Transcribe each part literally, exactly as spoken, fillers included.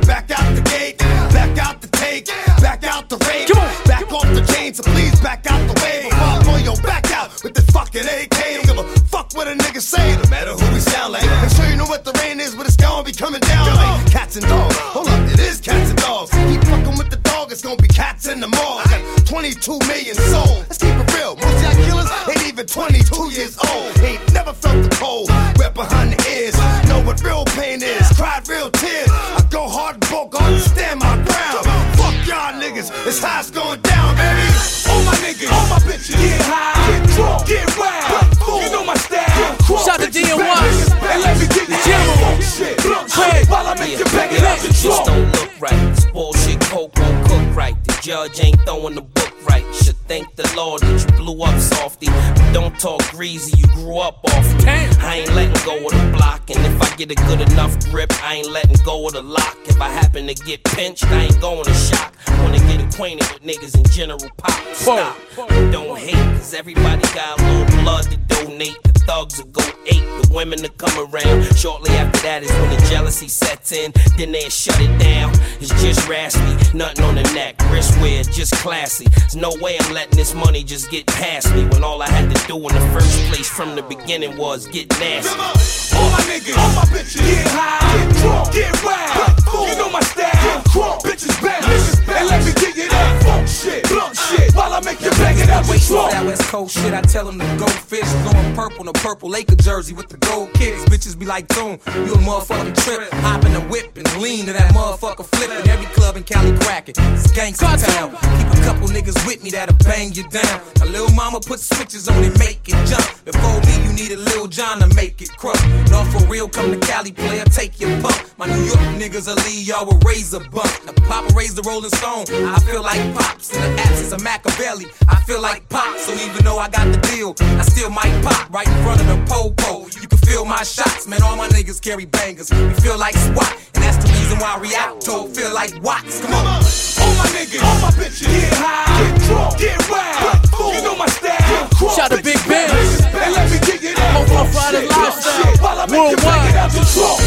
back out the gate, back out the take, back out the rape, back off the chain, so please back out the way. I'll blow your back out with this fucking A K. Don't give a fuck what a nigga say, no matter who we sound like. I'm sure you know what the rain is, but it's gonna be coming down like cats and dogs. Hold up, it is cats and dogs. Keep fucking with the dog, it's gonna be cats in the mall. I got twenty-two million souls. Let's keep it real. Most y'all killers ain't even twenty-two years old. Ain't never felt the cold. Wet behind the ears. Know what real pain is. Cried real tears. I go hard and broke hard to stand my ground. Fuck y'all niggas. It's how it's going down, baby. All my niggas, all my bitches. Get high, get drunk, get wild. You know my style. Shout to D N Y. And let me get the general shit. Shit. While I make you bang it out the just don't look right. This bullshit coke won't cook right. The judge ain't throwing the book right. Should thank the Lord that you blew up softy. But don't talk greasy, you grew up off me. I ain't letting go of the block, and if I get a good enough grip, I ain't letting go of the lock. If I happen to get pinched, I ain't going to shock. Wanna get acquainted with niggas in general pop. Stop, but don't hate, cause everybody got a little blood to donate. The thugs will go eight, the women to come around. Shortly after that is when the jealousy sets in, then they'll shut it down. It's just raspy, nothing on the neck, wrist wear, just classy. There's no way I'm letting this money just get past me, when all I had to do in the first place from the beginning was get nasty. All my niggas, all my bitches, get high, get drunk, get wild. You know my style, get crunk, bitches bounce, bitches bounce. And let me get you that funk shit, blunt shit, while I make you bang it out the trunk. That West Coast shit, I tell them to go fish, blowing purple in a purple Laker jersey with the gold kicks. Bitches be like, Tune, you a motherfucking trip. Hop in the whip and lean to that motherfucker flippin'. Every club in Cali crackin', it's gangsta town. Keep a couple niggas with me that'll bang you down. A little mama put switches on it, make it jump. Before me, you need a Lil John to make it crump. No, for real, come to Cali, player, take your pump. My New York niggas will leave y'all with razor bump. Now Papa raised the Rolling Stone, I feel like Pops. In the absence of Machiavelli, I feel like Pop. So even though I got the deal, I still might pop right in front of the po-po. You can feel my shots, man, all my niggas carry bangers. We feel like SWAT, and that's the reason why Rialto feel like Watts. Come on. All my niggas, all my bitches, get high, get drunk, get wild. You know my style, get crunk. Shout to Big Ben. And let me get you that Home Run Friday lifestyle. While I make you bang it out the trunk.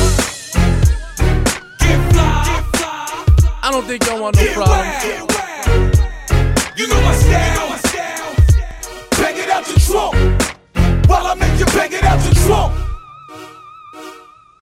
Get fly, get fly. I don't think y'all want no problems. You know my style, my style. Bang it out the trunk. While I make you bang it out the trunk.